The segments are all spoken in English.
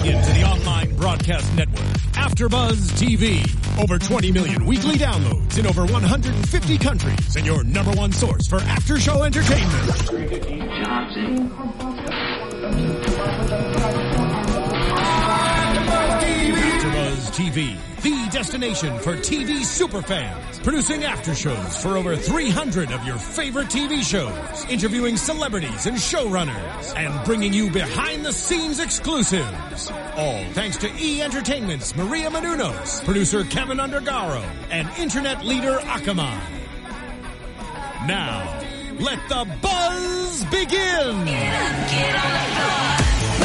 into the online broadcast network, AfterBuzz TV. Over 20 million weekly downloads in over 150 countries, and your number one source for after-show entertainment. AfterBuzz TV, the destination for TV superfans, producing aftershows for over 300 of your favorite TV shows, interviewing celebrities and showrunners, and bringing you behind-the-scenes exclusives. All thanks to E! Entertainment's Maria Menounos, producer Kevin Undergaro, and internet leader Akamai. Now, let the buzz begin! Get on the floor.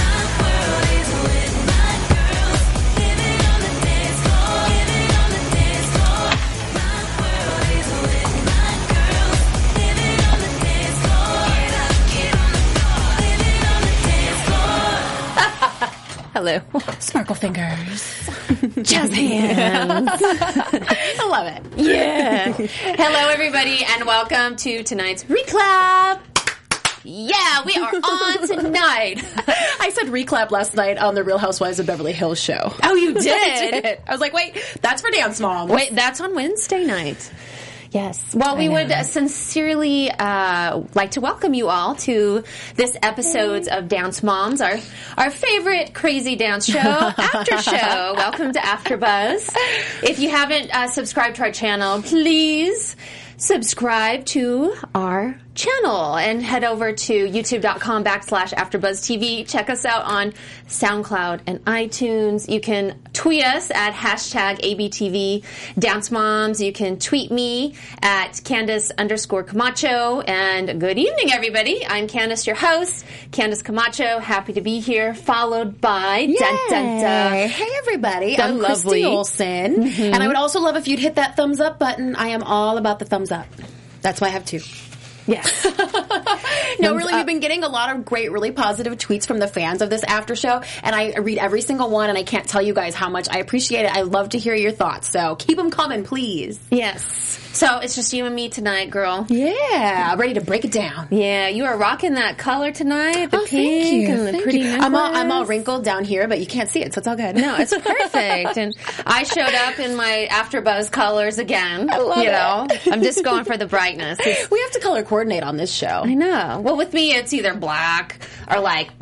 Hello. Sparkle fingers. Jazz hands. I love it. Yeah. Hello, everybody, and welcome to tonight's Reclap. Yeah, we are on tonight. I said reclap last night on the Real Housewives of Beverly Hills show. Oh, you did? I did. I was like, wait, that's for Dance Moms. Wait, that's on Wednesday night. Yes. Well, we would sincerely like to welcome you all to this episode of Dance Moms, our favorite crazy dance show, After Show. Welcome to AfterBuzz. If you haven't subscribed to our channel, please subscribe to our channel and head over to youtube.com/AfterBuzzTV. Check us out on SoundCloud and iTunes. You can tweet us at #ABTV Dance Moms. You can tweet me at Candace_Camacho. And good evening, everybody. I'm Candace, your host. Candace Camacho. Happy to be here. Followed by dun, dun, dun. Hey, everybody. I'm lovely Christy Olsen. Mm-hmm. And I would also love if you'd hit that thumbs up button. I am all about the thumbs up. That's why I have two. Yes. No, really, we've been getting a lot of great, really positive tweets from the fans of this after show, and I read every single one, and I can't tell you guys how much I appreciate it. I love to hear your thoughts, so keep them coming, please. Yes. So it's just you and me tonight, girl. Yeah, ready to break it down. Yeah, you are rocking that color tonight, the pink and the pretty necklace. I'm all wrinkled down here, but you can't see it, so it's all good. No, it's perfect. And I showed up in my AfterBuzz colors again. I love it. I'm just going for the brightness. We have to color coordinate on this show. I know. Well, with me, it's either black or like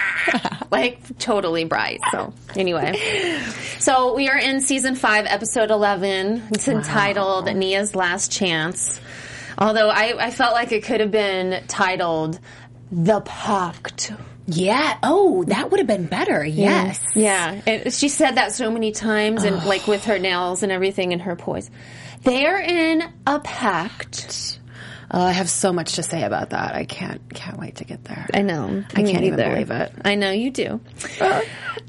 totally bright. So anyway, so we are in season 5, episode 11. It's entitled Nia's Last Chance. Although I felt like it could have been titled The Pact. Yeah. Oh, that would have been better. Yes. Yeah. And she said that so many times, and like with her nails and everything and her poise. They are in a pact. I have so much to say about that. I can't wait to get there. I know. I can't even believe it. I know you do. So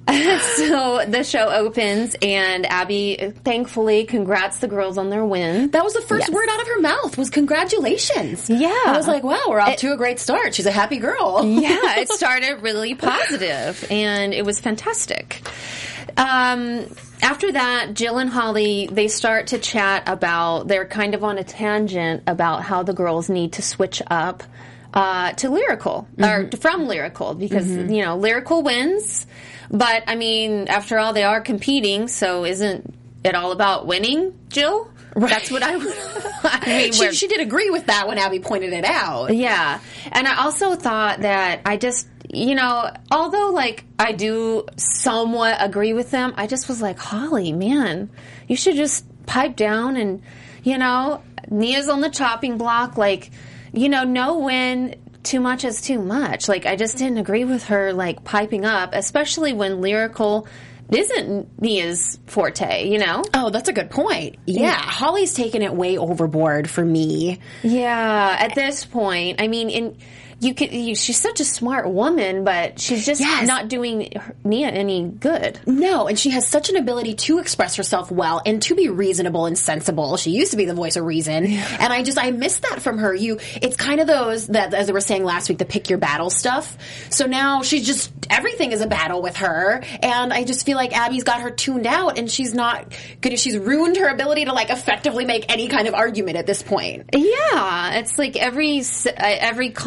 the show opens, and Abby, thankfully, congrats the girls on their win. That was the first word out of her mouth, was congratulations. Yeah. I was like, wow, we're off to a great start. She's a happy girl. Yeah, it started really positive, and it was fantastic. After that, Jill and Holly, they start to chat about, they're kind of on a tangent about how the girls need to switch up to Lyrical, or from Lyrical, because, Lyrical wins, but, I mean, after all, they are competing, so isn't it all about winning, Jill? Right. That's what I mean. She did agree with that when Abby pointed it out. Yeah. And I also thought that although, like, I do somewhat agree with them, I just was like, Holly, man, you should just pipe down and, Nia's on the chopping block, like, know when too much is too much. Like, I just didn't agree with her, like, piping up, especially when Lyrical isn't Nia's forte, Oh, that's a good point. Yeah. Holly's taken it way overboard for me. Yeah, at this point. I mean, she's such a smart woman, but she's just not doing Nia any good. No, and she has such an ability to express herself well and to be reasonable and sensible. She used to be the voice of reason, and I miss that from her. It's kind of those that, as I was saying last week, the pick your battle stuff. So now she's just, everything is a battle with her, and I just feel like Abby's got her tuned out, and she's not good. She's ruined her ability to, like, effectively make any kind of argument at this point. Yeah, it's like every common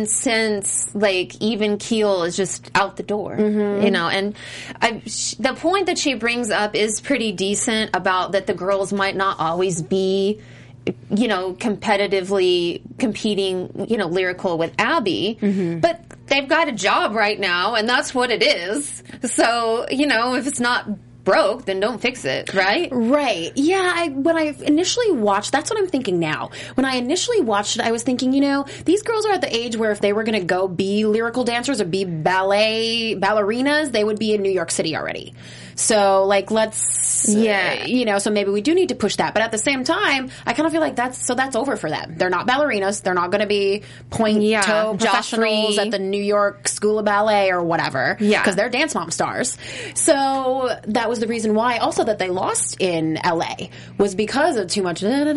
sense like even keel is just out the door, you know. And the point that she brings up is pretty decent about that the girls might not always be, you know, competitively competing, you know, lyrical with Abby, but they've got a job right now, and that's what it is. So, you know, if it's not broke, then don't fix it, right? Right. Yeah, when I initially watched, that's what I'm thinking now. When I initially watched it, I was thinking, you know, these girls are at the age where if they were going to go be lyrical dancers or be ballerinas, they would be in New York City already. So, like, you know, so maybe we do need to push that. But at the same time, I kind of feel like that's over for them. They're not ballerinas. They're not going to be point-toe professionals at the New York School of Ballet or whatever. Yeah. Because they're Dance Mom stars. So that was the reason why also that they lost in LA was because of too much, you know,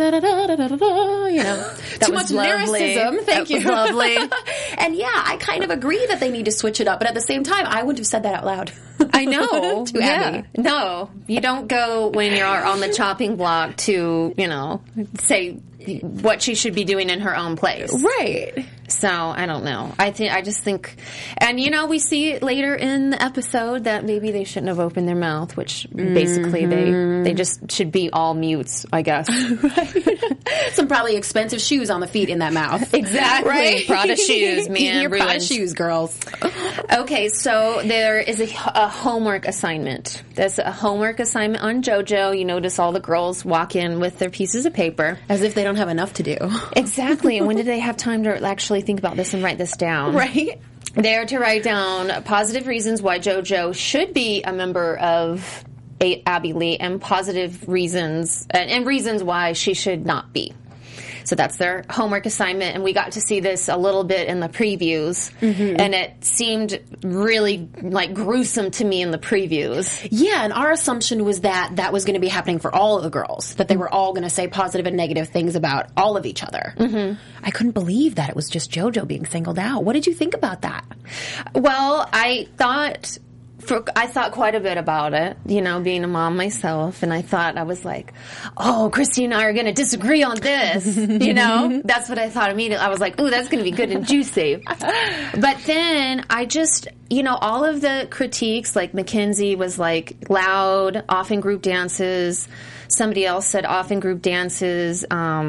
too much lyricism. Thank you. Lovely. And yeah, I kind of agree that they need to switch it up. But at the same time, I wouldn't have said that out loud. I know. To Abby. No, you don't go when you're on the chopping block to, you know, say what she should be doing in her own place. Right. So, I don't know. I just think, and you know, we see it later in the episode that maybe they shouldn't have opened their mouth, which basically they just should be all mutes, I guess. Right. Some probably expensive shoes on the feet in that mouth. Exactly. Right? Prada shoes, man. Your Prada shoes, girls. Okay, so there is a homework assignment. There's a homework assignment on JoJo. You notice all the girls walk in with their pieces of paper. As if they don't have enough to do. Exactly. And when did they have time to actually think about this and write this down? Right. They're to write down positive reasons why JoJo should be a member of Abby Lee and positive reasons and reasons why she should not be. So that's their homework assignment, and we got to see this a little bit in the previews, and it seemed really, like, gruesome to me in the previews. Yeah, and our assumption was that that was going to be happening for all of the girls, that they were all going to say positive and negative things about all of each other. I couldn't believe that it was just JoJo being singled out. What did you think about that? Well, I thought quite a bit about it, you know, being a mom myself, and I was like, oh, Christy and I are going to disagree on this, you know? That's what I thought immediately. I was like, ooh, that's going to be good and juicy. But then I just, you know, all of the critiques, like Mackenzie was like, loud, off in group dances. Somebody else said off in group dances.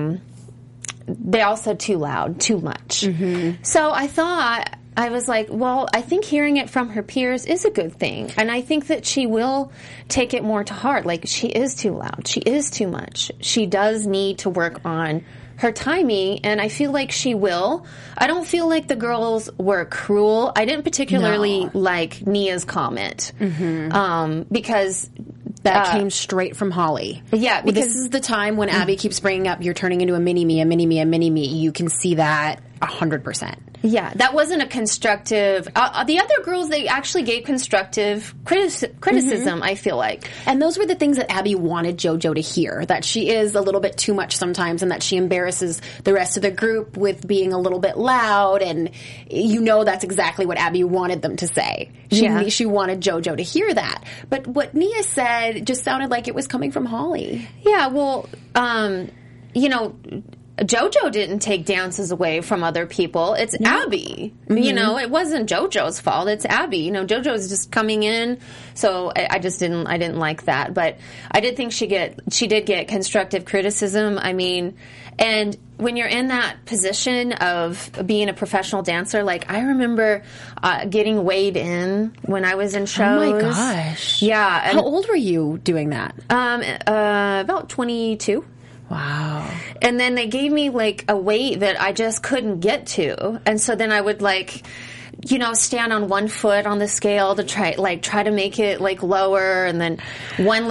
They all said too loud, too much. So I was like, well, I think hearing it from her peers is a good thing. And I think that she will take it more to heart. Like, she is too loud. She is too much. She does need to work on her timing, and I feel like she will. I don't feel like the girls were cruel. I didn't particularly like Nia's comment. Because that came straight from Holly. Yeah, because this is the time when Abby keeps bringing up, you're turning into a mini-me, a mini-me, a mini-me. You can see that 100%. Yeah, that wasn't a constructive... the other girls, they actually gave constructive criticism, I feel like. And those were the things that Abby wanted JoJo to hear, that she is a little bit too much sometimes and that she embarrasses the rest of the group with being a little bit loud, and you know that's exactly what Abby wanted them to say. She wanted JoJo to hear that. But what Nia said just sounded like it was coming from Holly. Yeah, well, you know... JoJo didn't take dances away from other people. It's Abby. You know, it wasn't JoJo's fault. It's Abby. You know, JoJo's just coming in. So I didn't like that. But I did think she did get constructive criticism. I mean, and when you're in that position of being a professional dancer, like I remember getting weighed in when I was in shows. Oh my gosh. Yeah. How old were you doing that? About 22. Wow. And then they gave me like a weight that I just couldn't get to. And so then I would like, you know, stand on one foot on the scale to try to make it like lower. And then one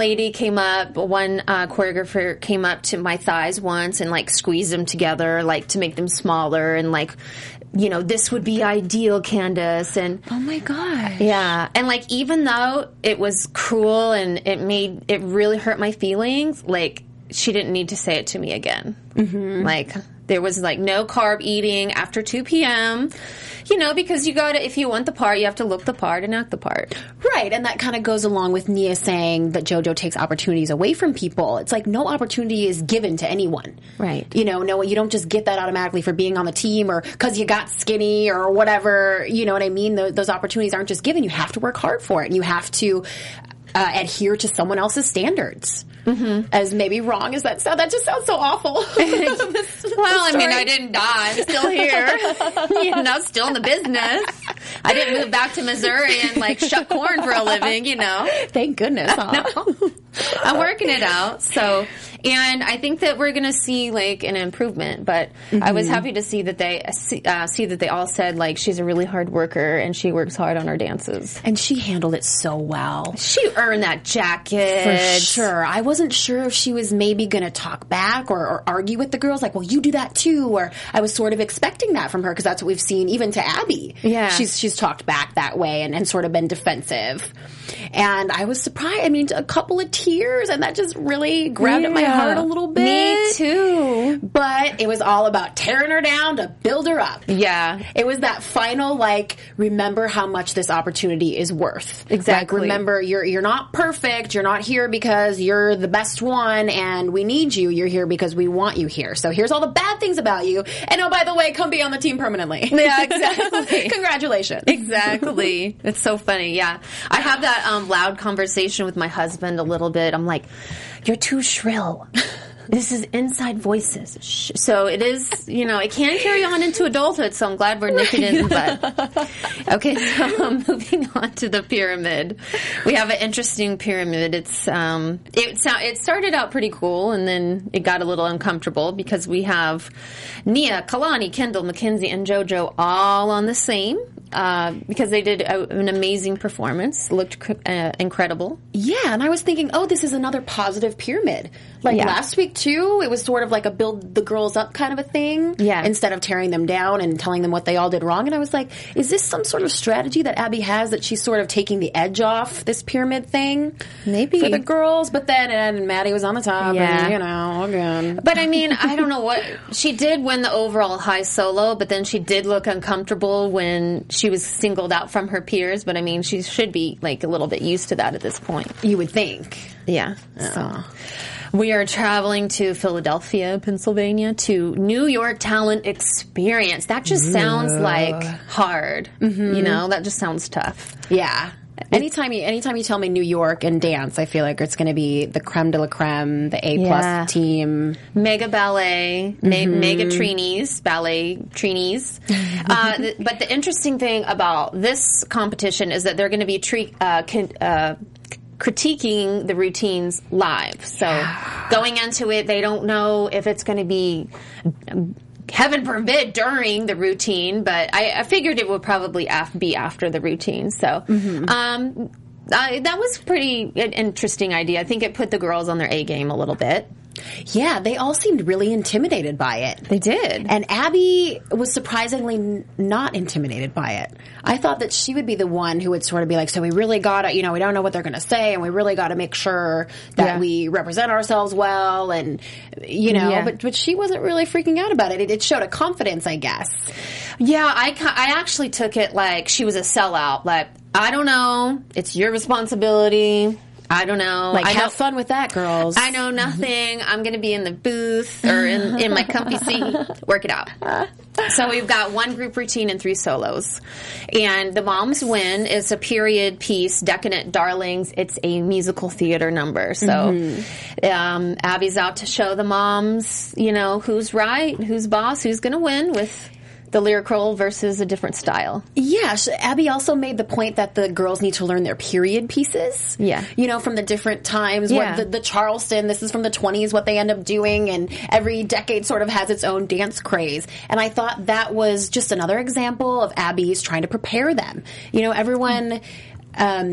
choreographer came up to my thighs once and like squeezed them together, like to make them smaller and like, you know, this would be ideal, Candace. And oh my gosh. Yeah. And like, even though it was cruel and it really hurt my feelings, like, she didn't need to say it to me again. Like, There was like no carb eating after 2 p.m., because if you want the part, you have to look the part and act the part. Right, and that kind of goes along with Nia saying that JoJo takes opportunities away from people. It's like no opportunity is given to anyone. Right. No, you don't just get that automatically for being on the team or because you got skinny or whatever. You know what I mean? Those opportunities aren't just given. You have to work hard for it, and you have to adhere to someone else's standards. Mm-hmm. As maybe wrong as that sounds, that just sounds so awful. Well, I mean, I didn't die. I'm still here. Still in the business. I didn't move back to Missouri and shuck corn for a living, Thank goodness. Huh? I'm working it out. So, and I think that we're going to see an improvement. But I was happy to see that they see that they all said she's a really hard worker and she works hard on her dances. And she handled it so well. She earned that jacket for sure. I wasn't sure if she was maybe going to talk back or argue with the girls, well, you do that too. Or I was sort of expecting that from her because that's what we've seen even to Abby. Yeah, she's talked back that way and sort of been defensive. And I was surprised. I mean, a couple of tears, and that just really grabbed at my heart a little bit. Me too. But it was all about tearing her down to build her up. Yeah. It was that final, remember how much this opportunity is worth. Exactly. Remember, you're not perfect. You're not here because you're the best one, and we need you. You're here because we want you here. So here's all the bad things about you. And oh, by the way, come be on the team permanently. Yeah, exactly. Congratulations. Exactly. It's so funny. Yeah. I have that loud conversation with my husband a little bit. I'm like, you're too shrill. This is inside voices. So it is, it can carry on into adulthood, so I'm glad we're nipping it in the bud. Okay, so moving on to the pyramid. We have an interesting pyramid. It started out pretty cool, and then it got a little uncomfortable because we have Nia, Kalani, Kendall, Mackenzie, and JoJo all on the same. Because they did an amazing performance. Looked incredible. Yeah, and I was thinking, this is another positive pyramid. Last week, too, it was sort of like a build the girls up kind of a thing. Yeah. Instead of tearing them down and telling them what they all did wrong. And I was like, is this some sort of strategy that Abby has that she's sort of taking the edge off this pyramid thing? Maybe. For the girls. But then, and Maddie was on the top. Yeah. And, again. But I mean, I don't know what... She did win the overall high solo, but then she did look uncomfortable when she was singled out from her peers. But I mean, she should be a little bit used to that at this point. You would think. Yeah. So we are traveling to Philadelphia, Pennsylvania, to New York Talent Experience. That just sounds hard. Mm-hmm. That just sounds tough. Yeah. Anytime you tell me New York and dance, I feel like it's going to be the creme de la creme, the A+ team. Mega ballet, mega trainees, ballet trainees. But the interesting thing about this competition is that they're going to be critiquing the routines live. So going into it, they don't know if it's going to be... heaven forbid during the routine, but I figured it would probably be after the routine. So that was pretty an interesting idea. I think it put the girls on their A game a little bit. Yeah, they all seemed really intimidated by it. They did. And Abby was surprisingly not intimidated by it. I thought that she would be the one who would sort of be like, so we really gotta, we don't know what they're gonna say, and we really gotta make sure that we represent ourselves well, and, but she wasn't really freaking out about it. It showed a confidence, I guess. Yeah, I actually took it like she was a sellout. Like, I don't know, it's your responsibility. I don't know. Have fun with that, girls. I know nothing. I'm going to be in the booth or in my comfy seat. Work it out. So we've got one group routine and 3 solos. And the moms win. It's a period piece, Decadent Darlings. It's a musical theater number. So Abby's out to show the moms, who's right, who's boss, who's going to win with the lyrical versus a different style. Yeah, Abby also made the point that the girls need to learn their period pieces. Yeah. From the different times. Yeah. What the Charleston, this is from the 20s, what they end up doing, and every decade sort of has its own dance craze. And I thought that was just another example of Abby's trying to prepare them. Everyone...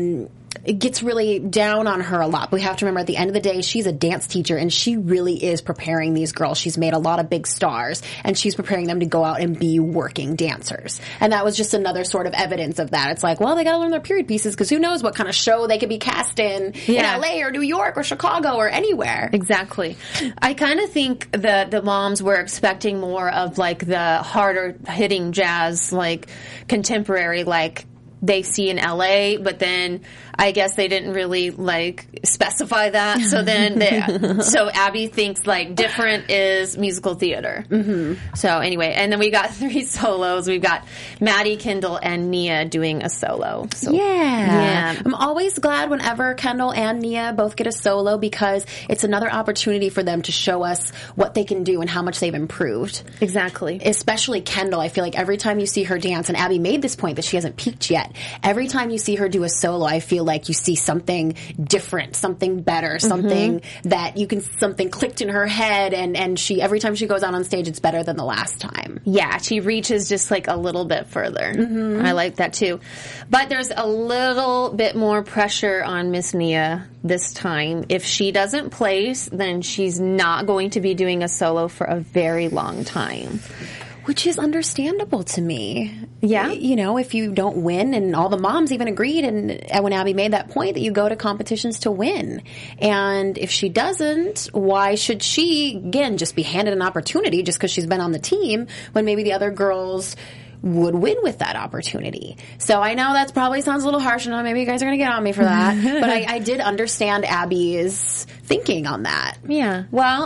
gets really down on her a lot. But we have to remember at the end of the day, she's a dance teacher and she really is preparing these girls. She's made a lot of big stars and she's preparing them to go out and be working dancers. And that was just another sort of evidence of that. It's like, well, they got to learn their period pieces because who knows what kind of show they could be cast in LA or New York or Chicago or anywhere. Exactly. I kind of think that the moms were expecting more of like the harder hitting jazz, like contemporary, like they see in LA, but then I guess they didn't really like specify that. So then, so Abby thinks like different is musical theater. Mm-hmm. So anyway, and then we got 3 solos. We've got Maddie, Kendall, and Nia doing a solo. So, yeah. I'm always glad whenever Kendall and Nia both get a solo because it's another opportunity for them to show us what they can do and how much they've improved. Exactly. Especially Kendall. I feel like every time you see her dance, and Abby made this point that she hasn't peaked yet. Every time you see her do a solo, I feel like you see something different, something better, something that something clicked in her head, and she, every time she goes out on stage, it's better than the last time. Yeah, she reaches just like a little bit further. Mm-hmm. I like that too. But there's a little bit more pressure on Miss Nia this time. If she doesn't place, then she's not going to be doing a solo for a very long time. Which is understandable to me. Yeah. You know, if you don't win, and all the moms even agreed, and when Abby made that point, that you go to competitions to win. And if she doesn't, why should she, again, just be handed an opportunity just because she's been on the team when maybe the other girls would win with that opportunity? So I know that probably sounds a little harsh, and maybe you guys are going to get on me for that, but I did understand Abby's thinking on that. Yeah. Well,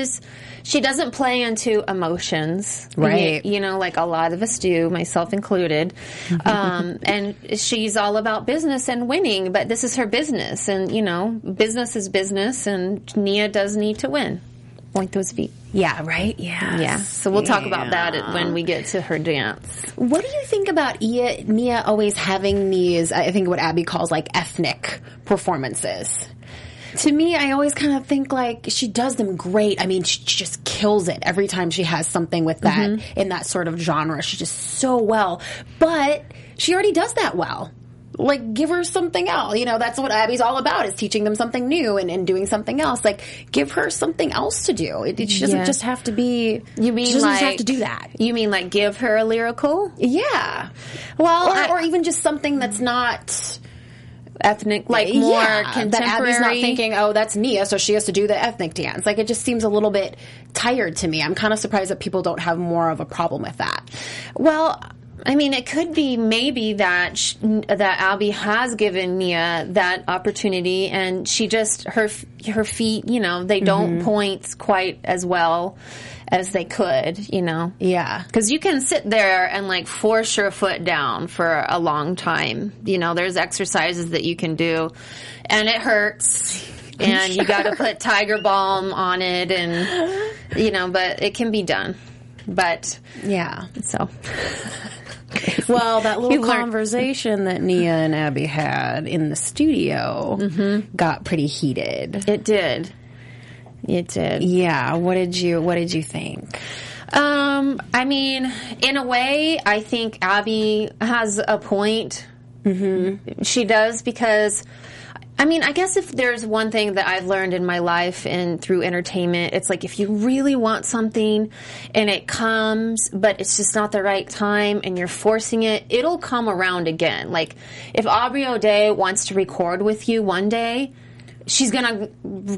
she doesn't play into emotions. Right. You know, like a lot of us do, myself included. And she's all about business and winning, but this is her business. And, you know, business is business, and Nia does need to win. Point those feet. Yeah, right? Yeah. Yeah. So we'll talk about that when we get to her dance. What do you think about Nia always having these, I think what Abby calls like ethnic performances? To me, I always kind of think like she does them great. I mean, she just kills it every time she has something with that in that sort of genre. She just so well. But she already does that well. Like, give her something else. You know, that's what Abby's all about, is teaching them something new and doing something else. Like, give her something else to do. She doesn't just have to be... You mean she doesn't like... just have to do that. You mean like give her a lyrical? Yeah. Well, or even just something that's not... ethnic, like more contemporary. That Abby's not thinking, oh, that's Nia, so she has to do the ethnic dance. Like, it just seems a little bit tired to me. I'm kind of surprised that people don't have more of a problem with that. Well, I mean, it could be maybe that that Abby has given Nia that opportunity, and she just her feet, you know, they don't point quite as well as they could, you know. Yeah. Because you can sit there and like force your foot down for a long time. You know, there's exercises that you can do, and it hurts. And you got to put Tiger Balm on it, and you know, but it can be done. But yeah, so. Well, that little conversation that Nia and Abby had in the studio got pretty heated. It did. It did. Yeah. What did you think? I mean, in a way, I think Abby has a point. Mm-hmm. She does, because I mean, I guess if there's one thing that I've learned in my life and through entertainment, it's like if you really want something and it comes, but it's just not the right time and you're forcing it, it'll come around again. Like if Aubrey O'Day wants to record with you one day, she's going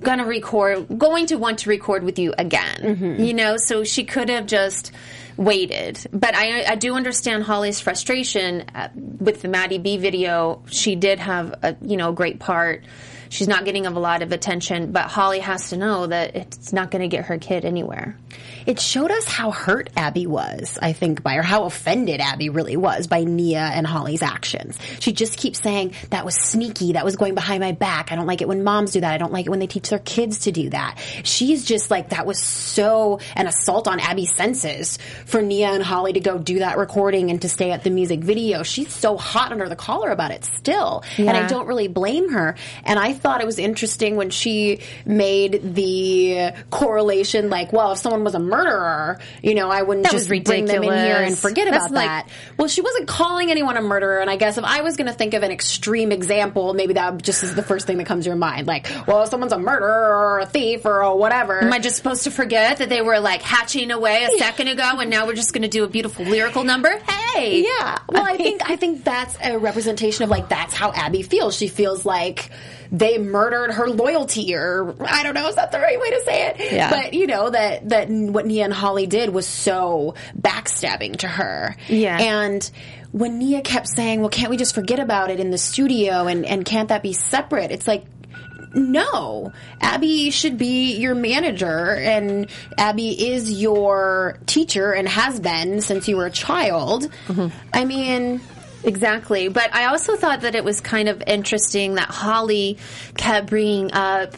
to want to record with you again, you know, so she could have just waited. But I do understand Holly's frustration with the Maddie B video. She did have a great part. She's not getting a lot of attention, but Holly has to know that it's not going to get her kid anywhere. It showed us how hurt Abby was, I think, or how offended Abby really was by Nia and Holly's actions. She just keeps saying, that was sneaky, that was going behind my back, I don't like it when moms do that, I don't like it when they teach their kids to do that. She's just like, that was so an assault on Abby's senses for Nia and Holly to go do that recording and to stay at the music video. She's so hot under the collar about it still. Yeah. And I don't really blame her. And I thought it was interesting when she made the correlation, like, well, if someone was a murderer, I wouldn't That just was bring them in here and forget That's about that. Well, she wasn't calling anyone a murderer, and I guess if I was going to think of an extreme example, maybe that just is the first thing that comes to your mind. Like, well, if someone's a murderer or a thief or whatever. Am I just supposed to forget that they were like hatching away a second ago and now we're just going to do a beautiful lyrical number? Hey! Yeah. Well, I think that's a representation of, like, that's how Abby feels. She feels like they murdered her loyalty, or I don't know, is that the right way to say it? Yeah. But, that what Nia and Holly did was so backstabbing to her. Yeah. And when Nia kept saying, well, can't we just forget about it in the studio and can't that be separate? It's like, no. Abby should be your manager, and Abby is your teacher and has been since you were a child. Mm-hmm. I mean... Exactly. But I also thought that it was kind of interesting that Holly kept bringing up,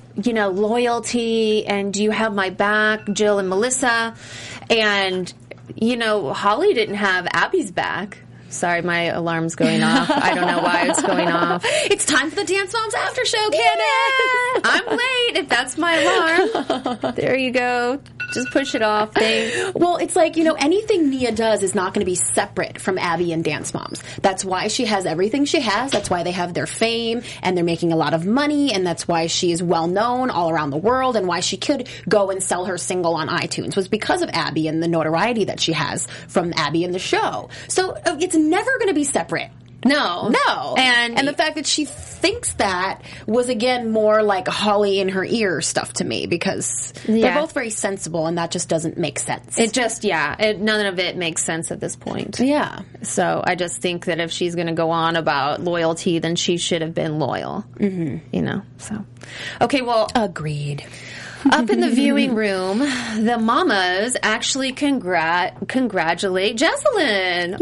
loyalty and do you have my back, Jill and Melissa. And, Holly didn't have Abby's back. Sorry, my alarm's going off. I don't know why it's going off. It's time for the Dance Moms After Show, Candace! Yeah, I'm late if that's my alarm. There you go. Just push it off. Thanks. Well, it's like, anything Nia does is not going to be separate from Abby and Dance Moms. That's why she has everything she has. That's why they have their fame, and they're making a lot of money, and that's why she is well known all around the world, and why she could go and sell her single on iTunes was because of Abby and the notoriety that she has from Abby and the show. So it's never going to be separate. No. And the fact that she thinks that was, again, more like Holly in her ear stuff to me, because they're both very sensible, and that just doesn't make sense. It just, none of it makes sense at this point. Yeah. So I just think that if she's going to go on about loyalty, then she should have been loyal. Mm-hmm. So. Okay, well. Agreed. Up in the viewing room, the mamas actually congratulate Jessalyn.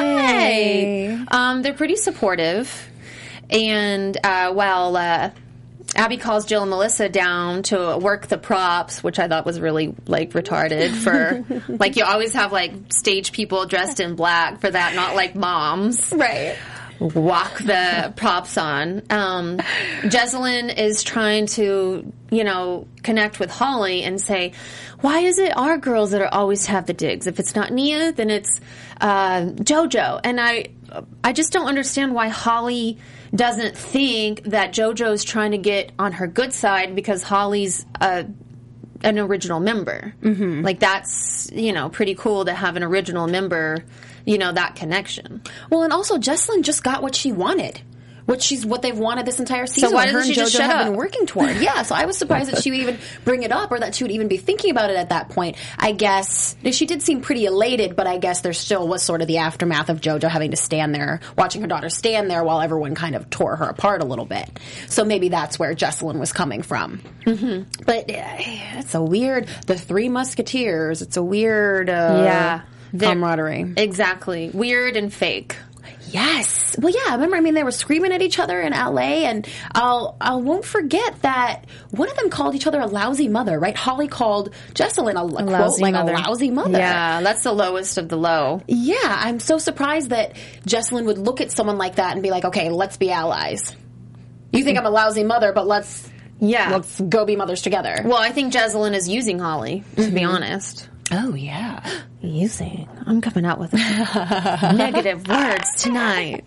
Yay! Right. They're pretty supportive. And while Abby calls Jill and Melissa down to work the props, which I thought was really, retarded for, you always have, stage people dressed in black for that, not like moms. Right. Walk the props on. Jessalyn is trying to, connect with Holly and say, why is it our girls that are always have the digs? If it's not Nia, then it's JoJo. And I just don't understand why Holly doesn't think that JoJo's trying to get on her good side because Holly's an original member. Mm-hmm. That's, pretty cool to have an original member, that connection. Well, and also Jessalyn just got what she wanted. What they've wanted this entire season. So why doesn't she just shut up? Been working toward. Yeah, so I was surprised that she would even bring it up, or that she would even be thinking about it at that point. I guess she did seem pretty elated, but I guess there still was sort of the aftermath of JoJo having to stand there, watching her daughter stand there while everyone kind of tore her apart a little bit. So maybe that's where Jessalyn was coming from. Mm-hmm. But it's a weird. The Three Musketeers. It's a weird. Camaraderie. Exactly. Weird and fake. Yes. Well, yeah. I remember. They were screaming at each other in LA, and I won't forget that one of them called each other a lousy mother. Right? Holly called Jessalyn a lousy mother. Yeah, that's the lowest of the low. Yeah, I'm so surprised that Jessalyn would look at someone like that and be like, "Okay, let's be allies." You think I'm a lousy mother, but let's go be mothers together. Well, I think Jessalyn is using Holly, to be honest. Oh, yeah. Using. I'm coming out with negative words tonight.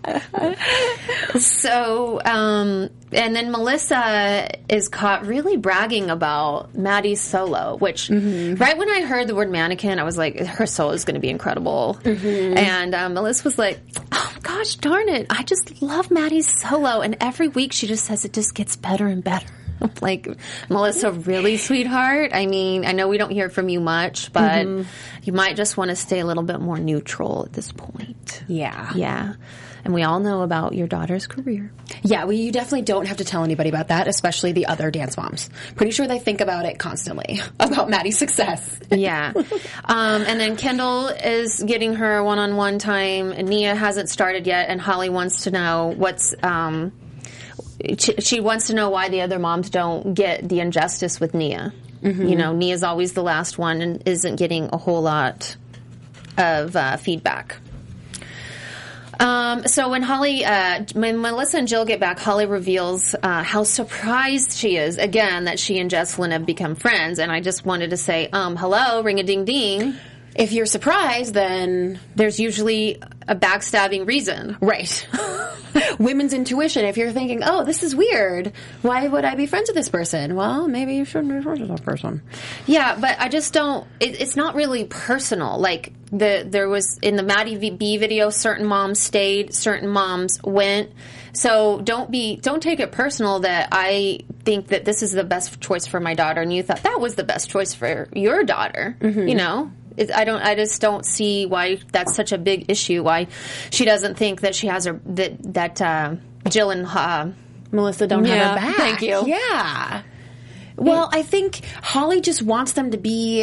So, and then Melissa is caught really bragging about Maddie's solo, which right when I heard the word mannequin, I was like, her solo is going to be incredible. Mm-hmm. And Melissa was like, oh, gosh darn it. I just love Maddie's solo. And every week she just says it just gets better and better. Melissa, really, sweetheart? I know we don't hear from you much, but you might just want to stay a little bit more neutral at this point. Yeah. Yeah. And we all know about your daughter's career. Yeah, you definitely don't have to tell anybody about that, especially the other dance moms. Pretty sure they think about it constantly, about Maddie's success. Yeah. And then Kendall is getting her one-on-one time, and Nia hasn't started yet, and Holly wants to know what's... She wants to know why the other moms don't get the injustice with Nia. Mm-hmm. Nia's always the last one and isn't getting a whole lot feedback. So when when Melissa and Jill get back, Holly reveals how surprised she is, again, that she and Jessalyn have become friends. And I just wanted to say, hello, ring-a-ding-ding. If you're surprised, then there's usually a backstabbing reason. Right. Women's intuition. If you're thinking, oh, this is weird, why would I be friends with this person? Well, maybe you shouldn't be friends with that person. Yeah, but I just don't, it's not really personal. Like, there was, in the Maddie B video, certain moms stayed, certain moms went. So don't take it personal that I think that this is the best choice for my daughter, and you thought that was the best choice for your daughter, you know? I just don't see why that's such a big issue. Why she doesn't think that she has that Jill and Melissa don't have her back. Thank you. Yeah. Well, I think Holly just wants them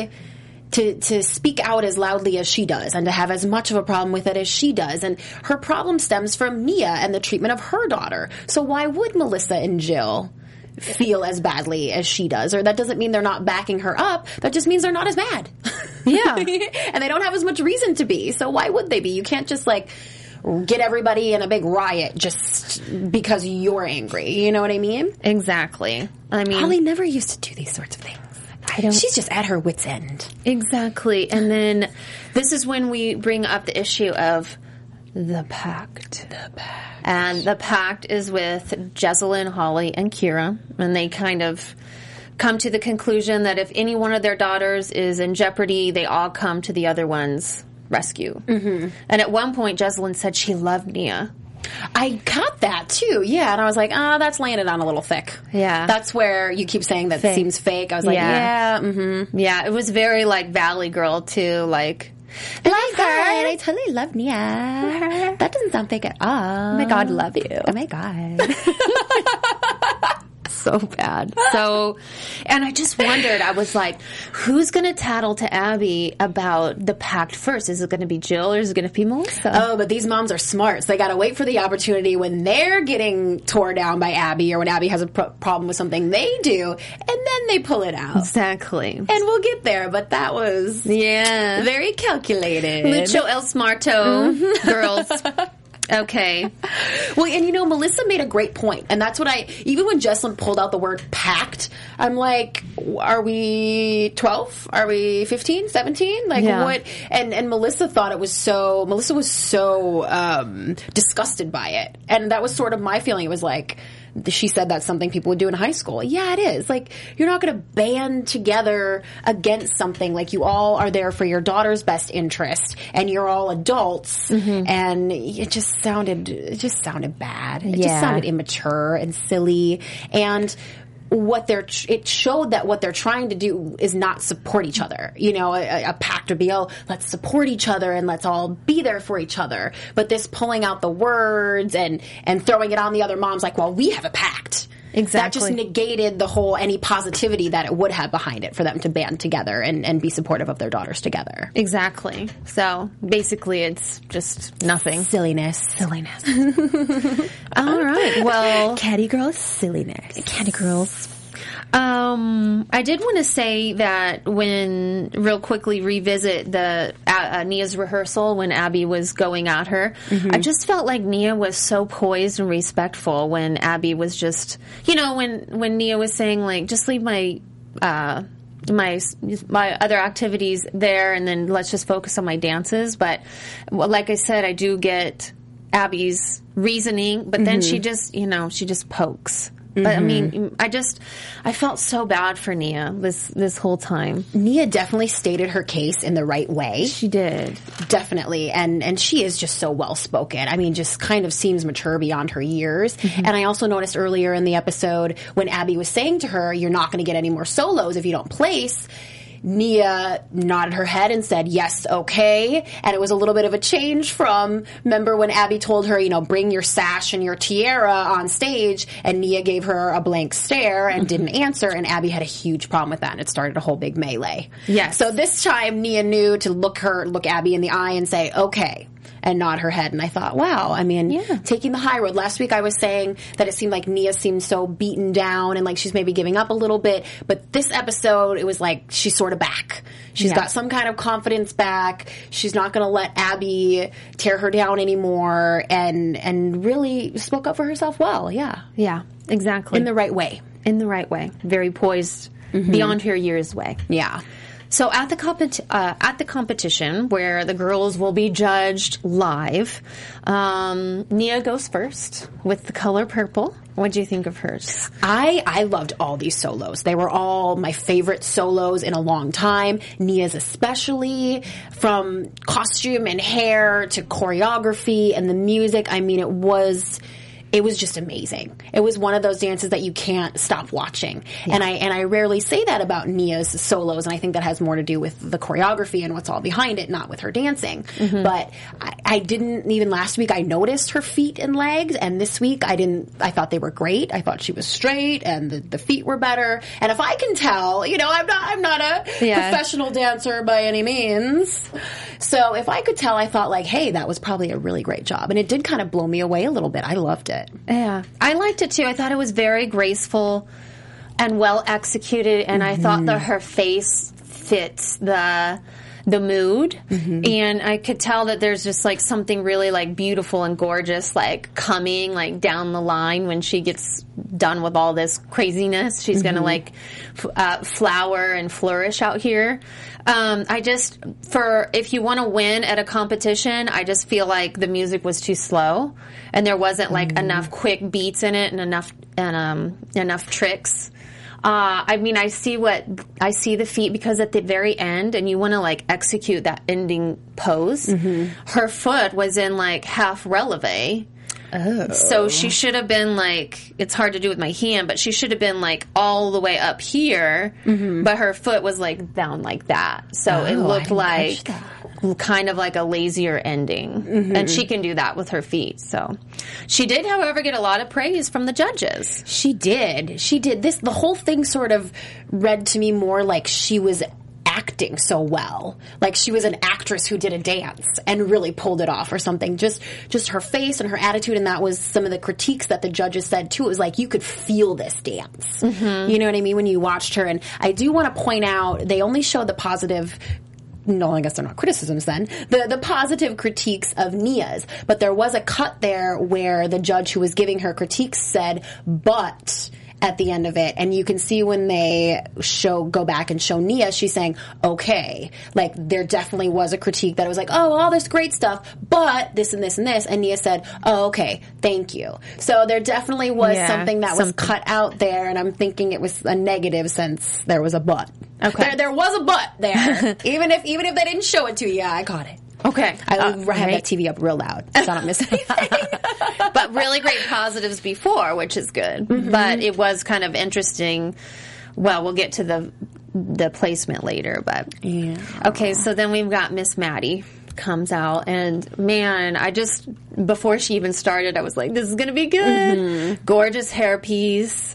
to speak out as loudly as she does and to have as much of a problem with it as she does. And her problem stems from Nia and the treatment of her daughter. So why would Melissa and Jill feel as badly as she does? Or that doesn't mean they're not backing her up. That just means they're not as mad. Yeah. And they don't have as much reason to be. So why would they be? You can't just get everybody in a big riot just because you're angry. You know what I mean? Exactly. I mean, Holly never used to do these sorts of things. She's just at her wit's end. Exactly. And then this is when we bring up the issue of the pact. And the pact is with Jessalyn, Holly, and Kira. And they kind of come to the conclusion that if any one of their daughters is in jeopardy, they all come to the other one's rescue. Mm-hmm. And at one point, Jessalyn said she loved Nia. I caught that too, yeah. And I was like, that's landed on a little thick. Yeah. That's where you keep saying that seems fake. I was like, yeah. Yeah, it was very Valley Girl too, like... Love her. I totally love Nia. That doesn't sound fake at all. Oh my God, love you. Oh my God. So bad. So, and I just wondered, I was like, who's going to tattle to Abby about the pact first? Is it going to be Jill or is it going to be Melissa? Oh, but these moms are smart. So they got to wait for the opportunity when they're getting tore down by Abby or when Abby has a problem with something they do, and then they pull it out. Exactly. And we'll get there, but that was very calculated. Mucho el smarto, girls. Okay. Well, and Melissa made a great point, and that's what even when Jessalyn pulled out the word pact, I'm like, are we 12? Are we 15, 17? What? And Melissa thought Melissa was so disgusted by it. And that was sort of my feeling. It was like, she said that's something people would do in high school. Yeah, it is. You're not going to band together against something. You all are there for your daughter's best interest, and you're all adults. Mm-hmm. And it just sounded bad. It just sounded immature and silly. And it showed that what they're trying to do is not support each other. A pact would be, let's support each other and let's all be there for each other. But this pulling out the words and throwing it on the other moms we have a pact. Exactly. That just negated any positivity that it would have behind it for them to band together and be supportive of their daughters together. Exactly. So basically it's just nothing. Silliness. All right. Well, Catty girl silliness. Catty girls. I did want to say that real quickly revisit the Nia's rehearsal when Abby was going at her. Mm-hmm. I just felt like Nia was so poised and respectful when Abby was just, when Nia was saying just leave my other activities there and then let's just focus on my dances. But like I said, I do get Abby's reasoning, but then she just pokes. But I mean, I felt so bad for Nia this whole time. Nia definitely stated her case in the right way. She did. Definitely. And she is just so well spoken. I mean, just kind of seems mature beyond her years. Mm-hmm. And I also noticed earlier in the episode when Abby was saying to her, you're not going to get any more solos if you don't place, Nia nodded her head and said, yes, okay. And it was a little bit of a change from, remember when Abby told her, bring your sash and your tiara on stage, and Nia gave her a blank stare and didn't answer, and Abby had a huge problem with that, and it started a whole big melee. Yes. So this time, Nia knew to look Abby in the eye and say, okay, and nod her head. And I thought, wow, I mean, taking the high road. Last week I was saying that it seemed like Nia seemed so beaten down and like she's maybe giving up a little bit. But this episode, it was like she's sort of back. She's got some kind of confidence back. She's not going to let Abby tear her down anymore, and really spoke up for herself well. Yeah. Yeah, exactly. In the right way. In the right way. Very poised, beyond her years way. Yeah. So at the competition where the girls will be judged live, Nia goes first with the color purple. What do you think of hers? I loved all these solos. They were all my favorite solos in a long time. Nia's especially, from costume and hair to choreography and the music. I mean, it was just amazing. It was one of those dances that you can't stop watching. Yeah. And I rarely say that about Nia's solos, and I think that has more to do with the choreography and what's all behind it, not with her dancing. But I didn't, even last week I noticed her feet and legs, and this week I thought they were great. I thought she was straight and the feet were better. And if I can tell, I'm not a professional dancer by any means. So if I could tell, I thought like, hey, that was probably a really great job. And it did kind of blow me away a little bit. I loved it. Yeah, I liked it too. I thought it was very graceful and well executed, and I thought that her face fits the mood, and I could tell that there's just like something really like beautiful and gorgeous like coming like down the line when she gets done with all this craziness. She's gonna like flower and flourish out here. If you want to win at a competition, I just feel like the music was too slow, and there wasn't like enough quick beats in it and enough tricks. I mean, I see the feet, because at the very end, and you want to like execute that ending pose, her foot was in like half releve. Oh. So she should have been like, it's hard to do with my hand, but she should have been like all the way up here, but her foot was like down like that. So it looked like kind of like a lazier ending. And she can do that with her feet. So she did, however, get a lot of praise from the judges. She did. The whole thing sort of read to me more like she was acting so well, like she was an actress who did a dance and really pulled it off or something. Just her face and her attitude, and that was some of the critiques that the judges said too. It was like you could feel this dance. You know what I mean, when you watched her. And I do want to point out, they only showed the positive. No, I guess they're not criticisms then. The positive critiques of Nia's, but there was a cut there where the judge who was giving her critiques said, but at the end of it, and you can see when they go back and show Nia, she's saying, okay, like there definitely was a critique that it was like, oh, all this great stuff, but this and this and this, and Nia said, oh, okay, thank you. So there definitely was something that was cut out there, and I'm thinking it was a negative since there was a but. Okay. There was a but there. even if they didn't show it to you, I caught it. Okay. I have that TV up real loud so I don't miss anything. But really great positives before, which is good. But it was kind of interesting. Well, we'll get to the placement later, but okay, so then we've got Miss Maddie comes out, and man, before she even started, I was like, this is gonna be good. Gorgeous hairpiece,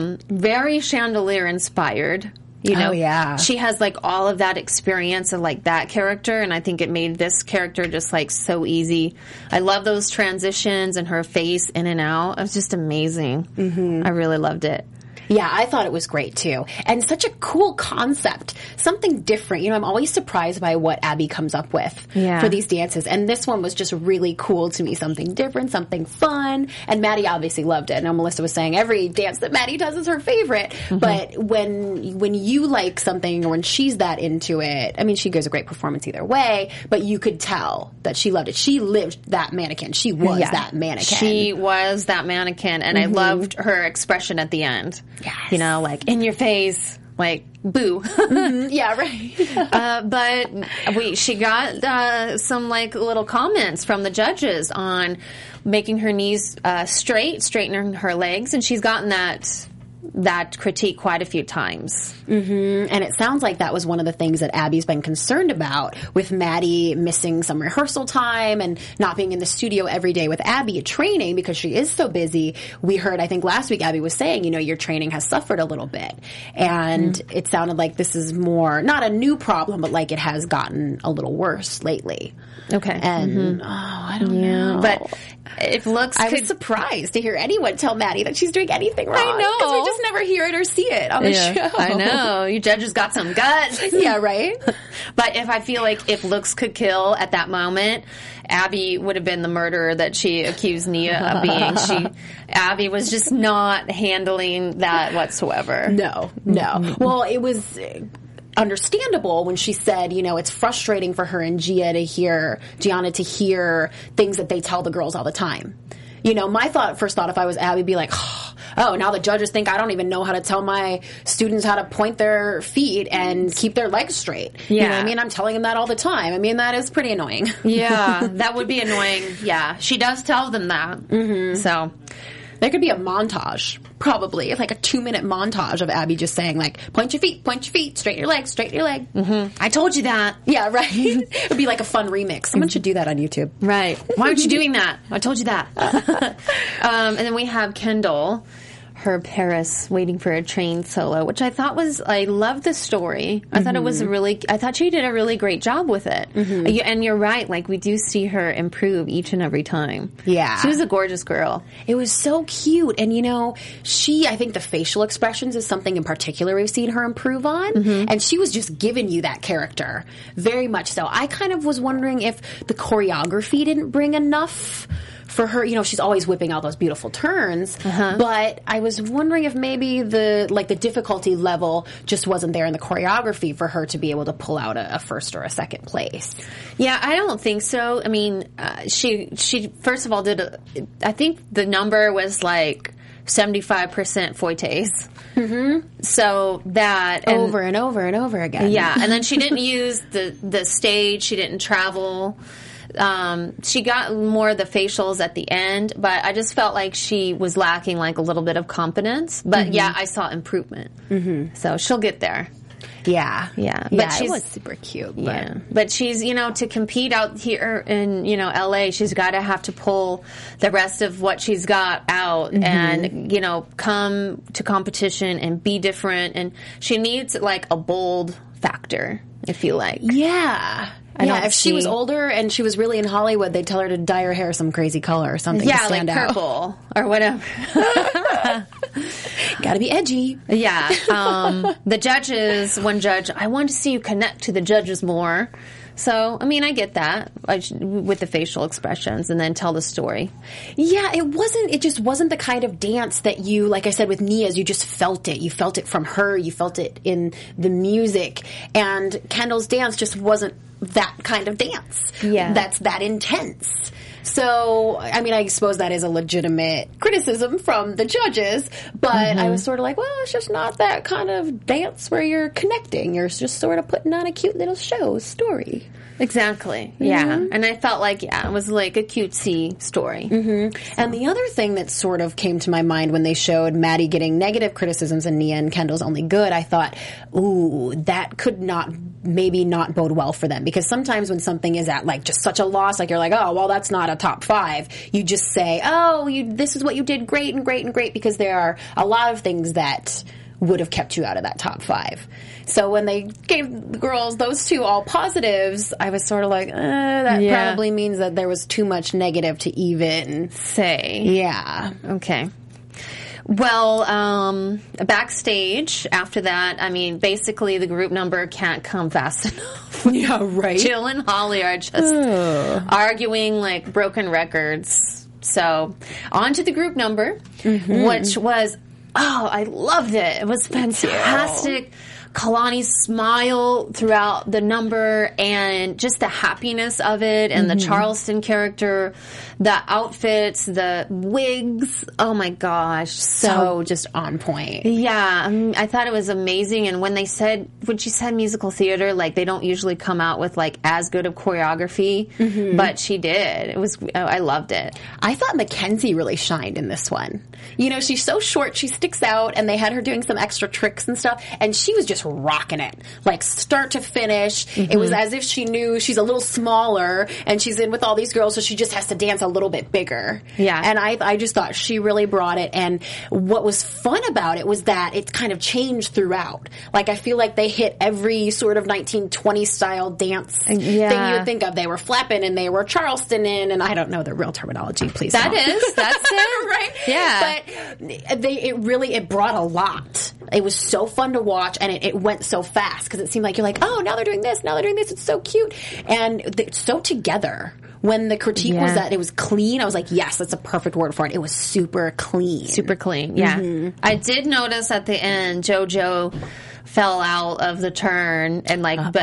very chandelier inspired. You know, she has like all of that experience of like that character, and I think it made this character just like so easy. I love those transitions and her face in and out. It was just amazing. I really loved it. Yeah, I thought it was great too. And such a cool concept. Something different. You know, I'm always surprised by what Abby comes up with for these dances. And this one was just really cool to me. Something different, something fun. And Maddie obviously loved it. I know Melissa was saying every dance that Maddie does is her favorite. But when you like something, or when she's that into it, I mean, she gives a great performance either way, but you could tell that she loved it. She lived that mannequin. She was that mannequin. She was that mannequin. And I loved her expression at the end. Yes. You know, like, in your face, like, boo. Yeah, right. But she got some, like, little comments from the judges on making her knees straight, straightening her legs, and she's gotten that that critique quite a few times. And it sounds like that was one of the things that Abby's been concerned about, with Maddie missing some rehearsal time and not being in the studio every day with Abby at training because she is so busy. We heard, I think last week, Abby was saying, you know, your training has suffered a little bit. And it sounded like this is more, not a new problem, but like it has gotten a little worse lately. Okay. And, I don't know. But if looks I was surprised to hear anyone tell Maddie that she's doing anything wrong. I know. Because we just never hear it or see it on the show. I know. You judges got some guts. Yeah, right? But if I feel like if looks could kill at that moment, Abby would have been the murderer that she accused Nia of being. Abby was just not handling that whatsoever. No. Well, it was understandable when she said, you know, it's frustrating for her and Gianna to hear things that they tell the girls all the time. You know, my first thought if I was Abby, be like, oh, now the judges think I don't even know how to tell my students how to point their feet and keep their legs straight. Yeah. You know what I mean? I'm telling them that all the time. I mean, that is pretty annoying. Yeah, that would be annoying. Yeah, she does tell them that. So there could be a montage, probably, like a 2-minute montage of Abby just saying, like, point your feet, straighten your leg, straighten your leg. I told you that. Yeah, right? It would be like a fun remix. Someone should do that on YouTube. Right. Why aren't you doing that? I told you that. And then we have Kendall, her Paris waiting for a train solo, which I thought I loved the story. I thought it was I thought she did a really great job with it. And you're right, like we do see her improve each and every time. Yeah. She was a gorgeous girl. It was so cute. And you know, I think the facial expressions is something in particular we've seen her improve on. And she was just giving you that character. Very much so. I kind of was wondering if the choreography didn't bring enough for her. You know, she's always whipping out those beautiful turns, but I was wondering if maybe the difficulty level just wasn't there in the choreography for her to be able to pull out a first or a second place. Yeah, I don't think so. I mean, she first of all I think the number was like 75% fouettes. So that over and over and over again. Yeah, and then she didn't use the stage. She didn't travel. She got more of the facials at the end, but I just felt like she was lacking like a little bit of confidence. But yeah, I saw improvement. So she'll get there. Yeah. But it was super cute. But. Yeah. But she's, you know, to compete out here in, you know, LA, she's got to have to pull the rest of what she's got out and, you know, come to competition and be different. And she needs like a bold factor, if you like. Yeah. If she was older and she was really in Hollywood, they'd tell her to dye her hair some crazy color or something to stand like purple or whatever. Gotta be edgy. Yeah. The judges, one judge, I want to see you connect to the judges more. So, I mean, I get that with the facial expressions and then tell the story. Yeah, it just wasn't the kind of dance that you, like I said with Nia's, you just felt it. You felt it from her. You felt it in the music. And Kendall's dance just wasn't that kind of dance. Yeah. That's that intense. So, I mean, I suppose that is a legitimate criticism from the judges, but I was sort of like, well, it's just not that kind of dance where you're connecting. You're just sort of putting on a cute little story. Exactly. Yeah. And I felt like, it was like a cutesy story. And the other thing that sort of came to my mind when they showed Maddie getting negative criticisms and Nia and Kendall's only good, I thought, ooh, that could maybe not bode well for them. Because sometimes when something is at like just such a loss, like you're like, oh, well, that's not a top 5. You just say, oh, this is what you did great and great and great, because there are a lot of things that would have kept you out of that top 5. So when they gave the girls those 2 all positives, I was sort of like, that probably means that there was too much negative to even say. Yeah. Okay. Well, backstage after that, I mean, basically the group number can't come fast enough. Yeah, right. Jill and Holly are just arguing like broken records. So on to the group number, which was, I loved it. It was fantastic. Kalani's smile throughout the number and just the happiness of it and the Charleston character, the outfits, the wigs. Oh my gosh. So just on point. Yeah. I thought it was amazing. And when she said musical theater, like they don't usually come out with like as good of choreography, but she did. I loved it. I thought Mackenzie really shined in this one. You know, she's so short, she sticks out, and they had her doing some extra tricks and stuff, and she was just rocking it. Like, start to finish. It was as if she knew she's a little smaller, and she's in with all these girls, so she just has to dance a little bit bigger. Yeah. And I just thought she really brought it, and what was fun about it was that it kind of changed throughout. Like, I feel like they hit every sort of 1920s-style dance thing you would think of. They were flapping, and they were Charleston in, and I don't know the real terminology, please That's don't. it. Right? Yeah. But it brought a lot. It was so fun to watch, and it went so fast because it seemed like you're like, oh, now they're doing this, it's so cute, and it's so together. When the critique was that it was clean, I was like, yes, that's a perfect word for it. It was super clean. Super clean, yeah. I did notice at the end, JoJo fell out of the turn and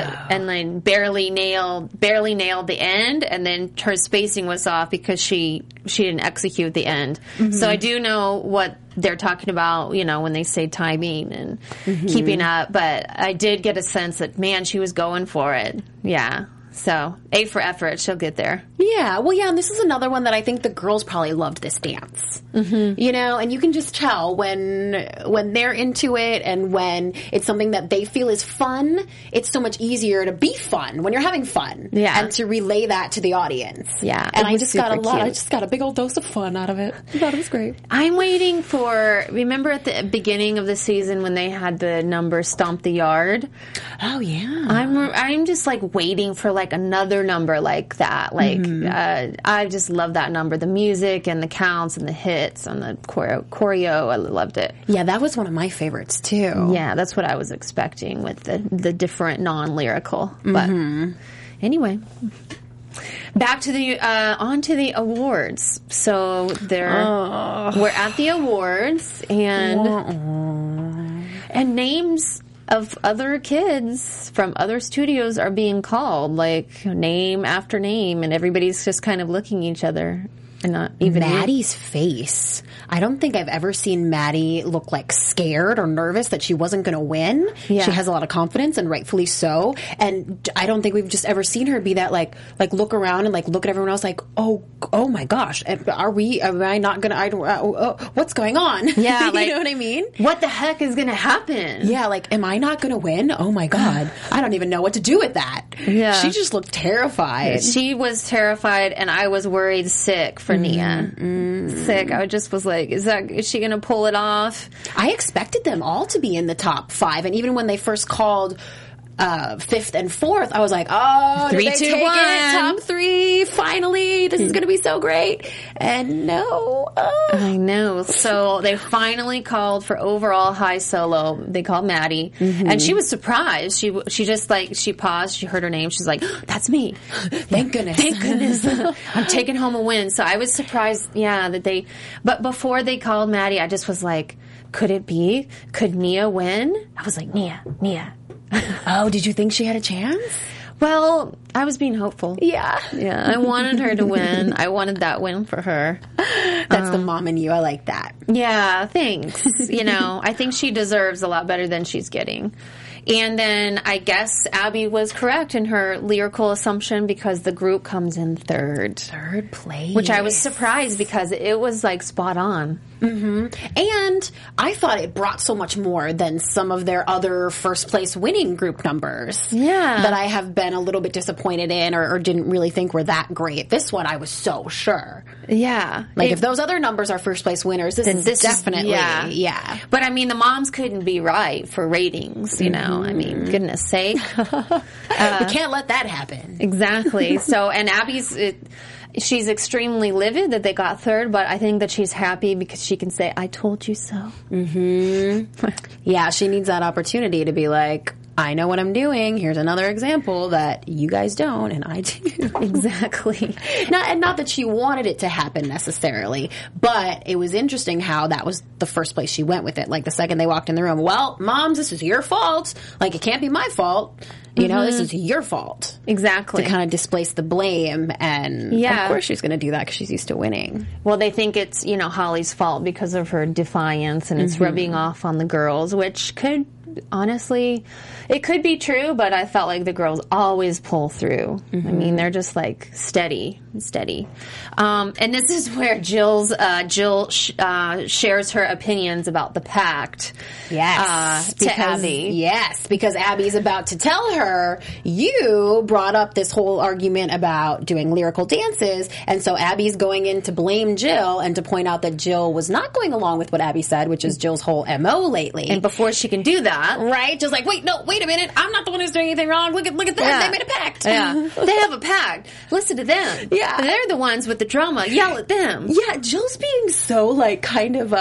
barely nailed the end, and then her spacing was off because she didn't execute the end. So I do know what they're talking about, you know, when they say timing and keeping up, but I did get a sense that, man, she was going for it. Yeah. So, A for effort. She'll get there. Yeah. Well, yeah, and this is another one that I think the girls probably loved this dance. You know, and you can just tell when they're into it and when it's something that they feel is fun, it's so much easier to be fun when you're having fun. Yeah. And to relay that to the audience. Yeah. And I just got a big old dose of fun out of it. I thought it was great. I'm waiting remember at the beginning of the season when they had the number Stomp the Yard? Oh, yeah. I'm just like waiting for like another number like that. Like, I just love that number. The music and the counts and the hits and the choreo. I loved it. Yeah, that was one of my favorites too. Yeah, that's what I was expecting with the different non-lyrical. But anyway, back to on to the awards. So we're at the awards and names of other kids from other studios are being called, like name after name, and everybody's just kind of looking at each other. And not even Maddie's face. I don't think I've ever seen Maddie look like scared or nervous that she wasn't going to win. Yeah. She has a lot of confidence, and rightfully so. And I don't think we've just ever seen her be that like look around and like look at everyone else like, oh my gosh, am I not going to? What's going on? Yeah, you know what I mean. What the heck is going to happen? Yeah, like, am I not going to win? Oh my god, I don't even know what to do with that. Yeah, she just looked terrified. She was terrified, and I was worried sick for Nia. Sick. I just was like, is she going to pull it off? I expected them all to be in the top 5, and even when they first called 5th and 4th, I was like, oh, 3, 2, 1. It? Top 3, finally, this is going to be so great. And no. I know. So they finally called for overall high solo. They called Maddie, and she was surprised. She just she paused, she heard her name, she's like, that's me. Thank goodness. Thank goodness. I'm taking home a win. So I was surprised, but before they called Maddie, I just was like, could Nia win? I was like, Nia. Oh, did you think she had a chance? Well, I was being hopeful. Yeah. Yeah, I wanted her to win. I wanted that win for her. That's the mom in you. I like that. Yeah, thanks. I think she deserves a lot better than she's getting. And then I guess Abby was correct in her lyrical assumption because the group comes in third. Third place. Which I was surprised because it was like spot on. And I thought it brought so much more than some of their other first place winning group numbers. Yeah. That I have been a little bit disappointed in or didn't really think were that great. This one I was so sure. Yeah. Like if those other numbers are first place winners, this is definitely, yeah. But I mean, the moms couldn't be right for ratings, I mean, goodness sake. We can't let that happen. Exactly. So, and she's extremely livid that they got third, but I think that she's happy because she can say, I told you so. Yeah, she needs that opportunity to be like, I know what I'm doing. Here's another example that you guys don't, and I do. Exactly. Not that she wanted it to happen necessarily, but it was interesting how that was the first place she went with it. Like the second they walked in the room, well, moms, this is your fault. Like, it can't be my fault. You know, this is your fault. Exactly. To kind of displace the blame, and of course she's going to do that because she's used to winning. Well, they think it's, Holly's fault because of her defiance, and it's rubbing off on the girls, which could, honestly, it could be true, but I felt like the girls always pull through. I mean, they're just like steady. And this is where Jill shares her opinions about the pact. Yes. To Abby. Yes, because Abby's about to tell her, you brought up this whole argument about doing lyrical dances, and so Abby's going in to blame Jill and to point out that Jill was not going along with what Abby said, which is Jill's whole MO lately. And before she can do that, right? Just like, wait a minute, I'm not the one who's doing anything wrong. Look at them. Yeah. They made a pact. Yeah. They have a pact. Listen to them. Yeah. They're the ones with the drama. Yell at them. Yeah, Jill's being so, like, kind of,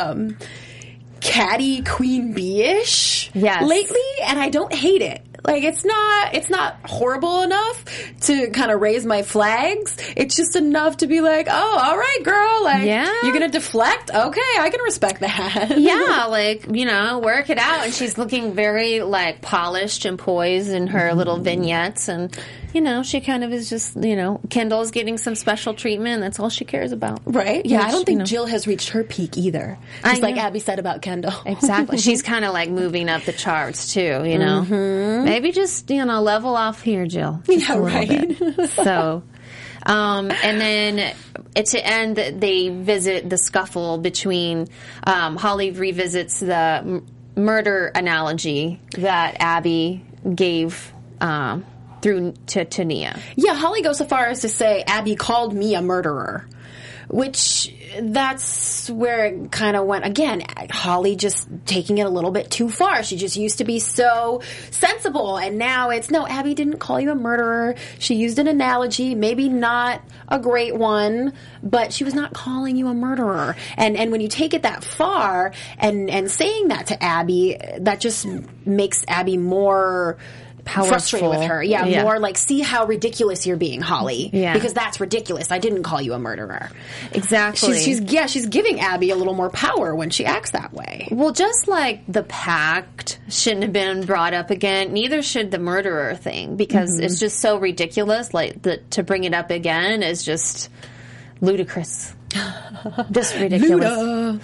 catty queen bee-ish lately, and I don't hate it. Like, it's not horrible enough to kind of raise my flags. It's just enough to be like, oh, all right, girl. Like, you're going to deflect? Okay, I can respect that. Yeah, like, work it out. And she's looking very, like, polished and poised in her little vignettes. And, she kind of is just, Kendall's getting some special treatment. That's all she cares about. Right? Yeah, I don't think Jill has reached her peak either. Just like Abby said about Kendall. Exactly. She's kind of, like, moving up the charts, too, Maybe just, level off here, Jill. Yeah, right. So, and then to end, they visit the scuffle between, Holly revisits the murder analogy that Abby gave, through to Nia. Yeah, Holly goes so far as to say, Abby called me a murderer. Which, that's where it kind of went. Again, Holly just taking it a little bit too far. She just used to be so sensible, and now it's, no, Abby didn't call you a murderer. She used an analogy, maybe not a great one, but she was not calling you a murderer. And when you take it that far, and saying that to Abby, that just makes Abby more frustrated with her. Yeah, more like, see how ridiculous you're being, Holly. Yeah. Because that's ridiculous. I didn't call you a murderer. Exactly. She's giving Abby a little more power when she acts that way. Well, just like the pact shouldn't have been brought up again, neither should the murderer thing, because it's just so ridiculous. Like, to bring it up again is just ludicrous. Just ridiculous.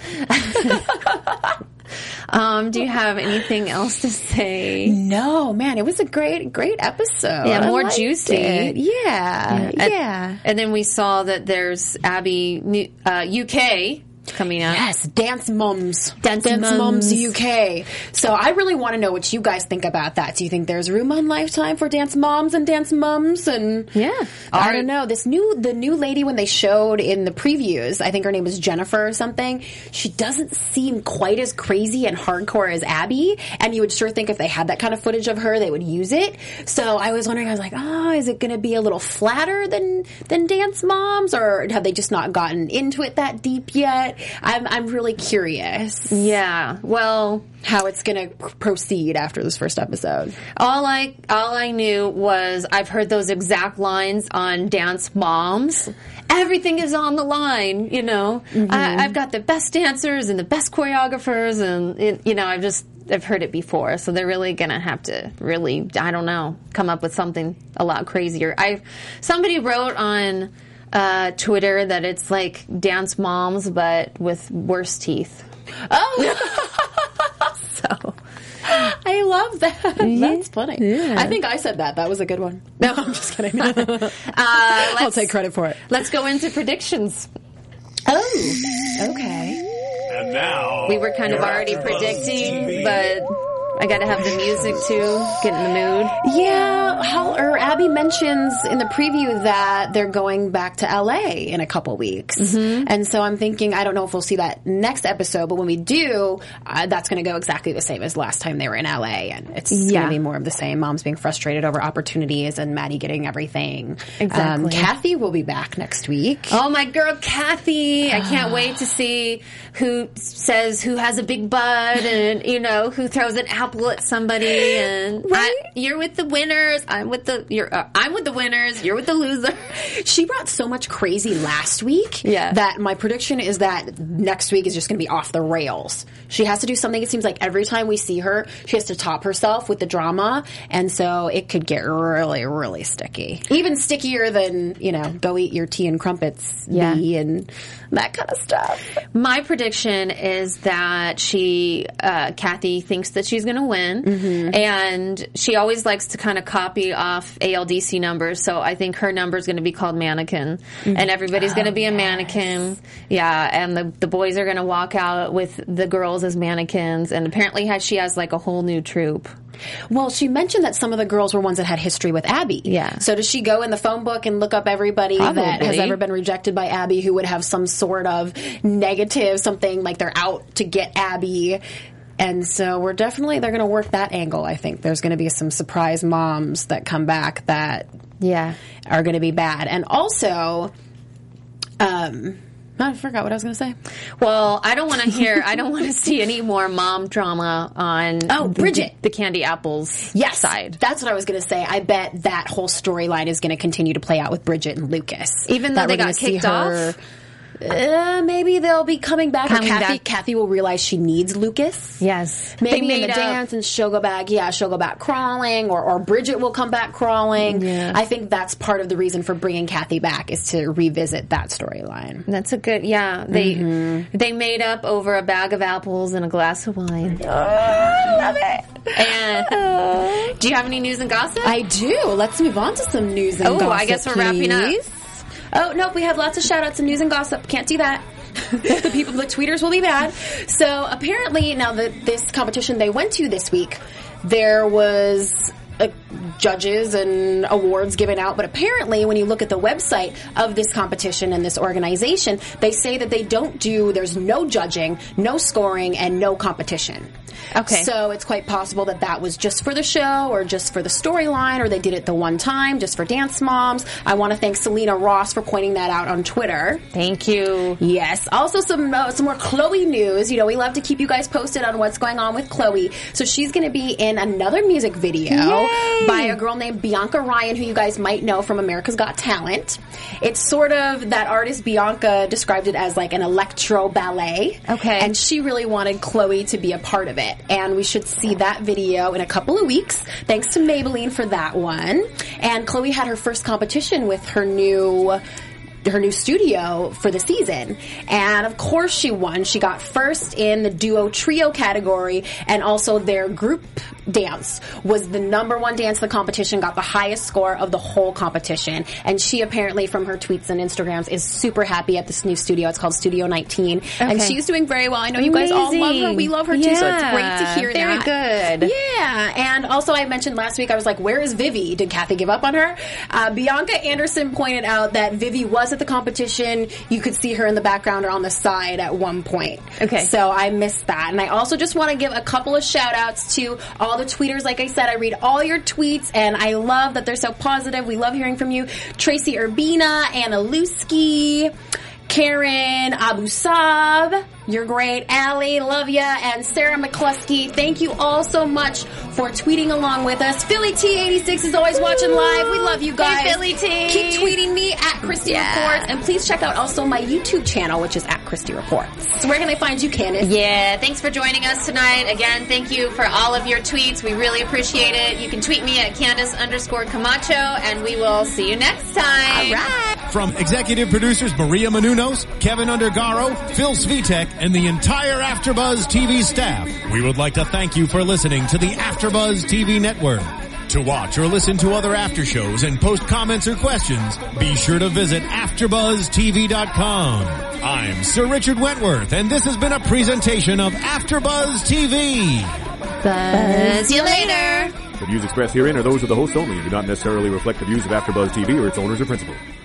Do you have anything else to say? No, man, it was a great episode. Yeah, more juicy. It. Yeah. And then we saw that there's Abby UK coming up. Yes, Dance Mums UK. So I really want to know what you guys think about that. Do you think there's room on Lifetime for Dance Moms and Dance Mums? And I don't know. The new lady, when they showed in the previews, I think her name was Jennifer or something. She doesn't seem quite as crazy and hardcore as Abby. And you would sure think if they had that kind of footage of her, they would use it. So I was wondering, I was like, is it going to be a little flatter than Dance Moms, or have they just not gotten into it that deep yet? I'm really curious. Yeah. Well, how it's going to proceed after this first episode. All I knew was I've heard those exact lines on Dance Moms. Everything is on the line, I've got the best dancers and the best choreographers, and I've heard it before, so they're really gonna have to come up with something a lot crazier. Somebody wrote on Twitter that it's like Dance Moms, but with worse teeth. Oh, so I love that. That's funny. Yeah. I think I said that. That was a good one. No, I'm just kidding. I'll take credit for it. Let's go into predictions. Oh, okay. And now we were kind of already predicting, but I gotta have the music too, get in the mood. Yeah, Abby mentions in the preview that they're going back to LA in a couple weeks. Mm-hmm. And so I'm thinking, I don't know if we'll see that next episode, but when we do, that's gonna go exactly the same as last time they were in LA. And it's gonna be more of the same. Mom's being frustrated over opportunities and Maddie getting everything. Exactly. Kathy will be back next week. Oh, my girl Kathy. I can't wait to see who says who has a big butt and, who throws it out apple at somebody, and you're with the winners. I'm with the winners. You're with the loser. She brought so much crazy last week that my prediction is that next week is just going to be off the rails. She has to do something. It seems like every time we see her, she has to top herself with the drama, and so it could get really, really sticky. Even stickier than, go eat your tea and crumpets and that kind of stuff. My prediction is that Kathy thinks that she's going to win, and she always likes to kind of copy off ALDC numbers, so I think her number is going to be called Mannequin, and everybody's going to be a mannequin. Yeah, and the boys are going to walk out with the girls as mannequins, and apparently she has like a whole new troupe. Well, she mentioned that some of the girls were ones that had history with Abby. Yeah. So does she go in the phone book and look up everybody that has ever been rejected by Abby who would have some sort of negative, something like they're out to get Abby? And so they're going to work that angle, I think. There's going to be some surprise moms that come back that are going to be bad. And also, I forgot what I was going to say. Well, I don't want to see any more mom drama on Bridget, the Candy Apples side. That's what I was going to say. I bet that whole storyline is going to continue to play out with Bridget and Lucas. Even though they got kicked off? Maybe they'll be coming back. Kathy will realize she needs Lucas. Yes. Maybe in the dance and she'll go back. Yeah, she'll go back crawling, or Bridget will come back crawling. Yeah. I think that's part of the reason for bringing Kathy back is to revisit that storyline. That's a good, They made up over a bag of apples and a glass of wine. Oh, I love it. And do you have any news and gossip? I do. Let's move on to some news and gossip. I guess we're wrapping up. Oh, nope, we have lots of shout-outs and news and gossip. Can't do that. The people, the tweeters will be bad. So apparently, now this competition they went to this week, there was judges and awards given out, but apparently when you look at the website of this competition and this organization, they say that there's no judging, no scoring, and no competition. Okay. So it's quite possible that was just for the show or just for the storyline, or they did it the one time just for Dance Moms. I want to thank Selena Ross for pointing that out on Twitter. Thank you. Yes. Also some more Chloe news. We love to keep you guys posted on what's going on with Chloe. So she's going to be in another music video by a girl named Bianca Ryan, who you guys might know from America's Got Talent. It's sort of, that artist Bianca described it as like an electro ballet. Okay. And she really wanted Chloe to be a part of it. And we should see that video in a couple of weeks. Thanks to Maybelline for that one. And Chloe had her first competition with her new studio for the season. And of course she won. She got first in the duo trio category, and also their group dance was the number one dance in the competition, got the highest score of the whole competition. And she apparently, from her tweets and Instagrams, is super happy at this new studio. It's called Studio 19. Okay. And she's doing very well. I know you guys all love her. We love her too, so it's great to hear that. Very good. Yeah. And also I mentioned last week, I was like, where is Vivi? Did Kathy give up on her? Bianca Anderson pointed out that Vivi was at the competition. You could see her in the background or on the side at one point. Okay. So I missed that. And I also just want to give a couple of shout outs to all the tweeters. Like I said, I read all your tweets and I love that they're so positive. We love hearing from you. Tracy Urbina, Anna Lusky, Karen Abusab, you're great. Allie, love ya. And Sarah McCluskey, thank you all so much for tweeting along with us. Philly T86 is always watching live. We love you guys. Hey, Philly T. Keep tweeting me at Christy Reports. And please check out also my YouTube channel, which is at Christy Reports. So where can I find you, Candace? Yeah, thanks for joining us tonight. Again, thank you for all of your tweets. We really appreciate it. You can tweet me at Candace_Camacho, and we will see you next time. All right. From executive producers Maria Menounos, Kevin Undergaro, Phil Svitek, and the entire AfterBuzz TV staff, we would like to thank you for listening to the AfterBuzz TV network. To watch or listen to other after shows and post comments or questions, be sure to visit AfterBuzzTV.com. I'm Sir Richard Wentworth, and this has been a presentation of AfterBuzz TV. Buzz you later. The views expressed herein are those of the host only and do not necessarily reflect the views of AfterBuzz TV or its owners or principals.